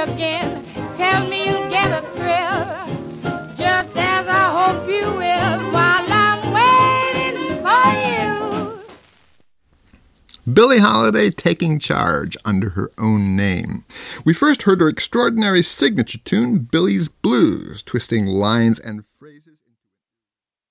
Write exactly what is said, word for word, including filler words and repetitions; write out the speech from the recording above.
again. Tell me you'll get a thrill, just as I hope you will, while I'm waiting for you. Billie Holiday taking charge under her own name. We first heard her extraordinary signature tune, Billie's Blues, twisting lines and